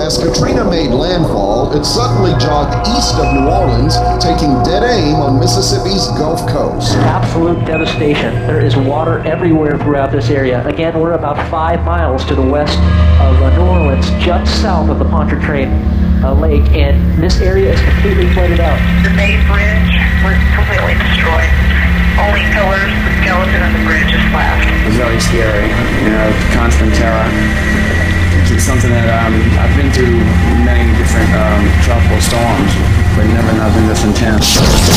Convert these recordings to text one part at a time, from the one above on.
As Katrina made landfall, it suddenly jogged east of New Orleans, taking dead aim on Mississippi's Gulf Coast. Absolute devastation. There is water everywhere throughout this area. Again, we're about 5 miles to the west of New Orleans, just south of the Pontchartrain Lake, and this area is completely flooded out. The Bay Bridge was completely destroyed. Only pillars, the skeleton, and the bridge is left. It's very scary, constant terror. It's something that I've been through many different tropical storms, but never nothing this intense.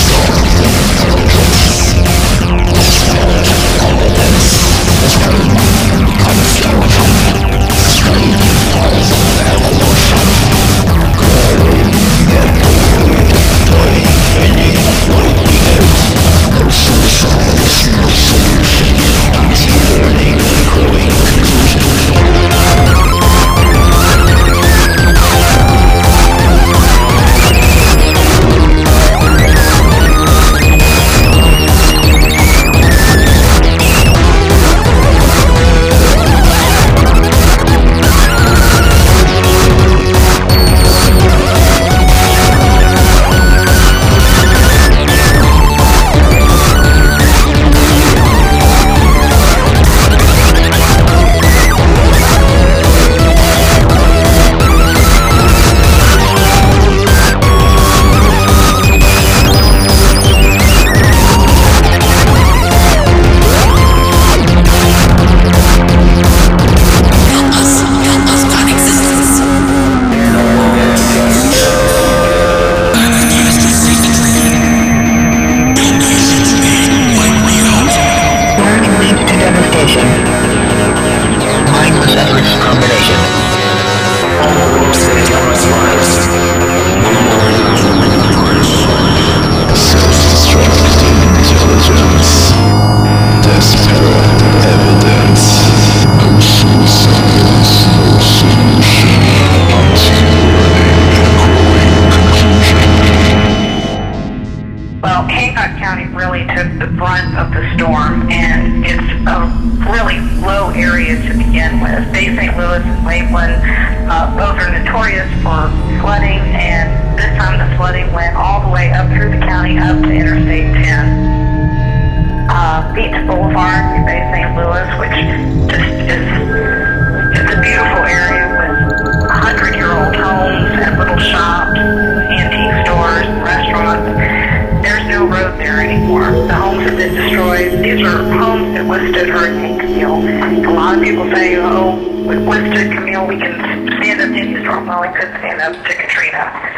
Of the storm, and it's a really low area to begin with. Bay St. Louis and Lakeland both are notorious for flooding, and this time the flooding went all the way up through the county up to Interstate 10. Beach Boulevard in Bay St. Louis, which just is it's a beautiful area with 100-year-old homes and little shops, antique stores, restaurants. There's no road there anymore. The homes have been destroyed. These are homes that withstood Hurricane Camille. A lot of people say, oh, with withstood Camille, we can stand up to any storm. Well, we couldn't stand up to Katrina.